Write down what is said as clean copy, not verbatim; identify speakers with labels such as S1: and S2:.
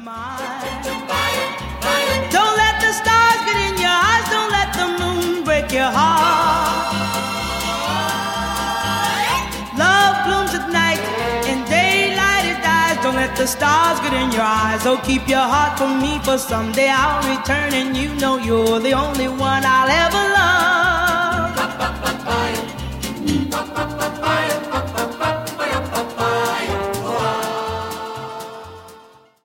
S1: mind. Don't let the stars get in your eyes. Don't let the moon break your heart. Love blooms at night, in daylight it dies. Don't let the stars get in your eyes. Oh, keep your heart for me, for someday I'll return, and you know you're the only one I'll ever love.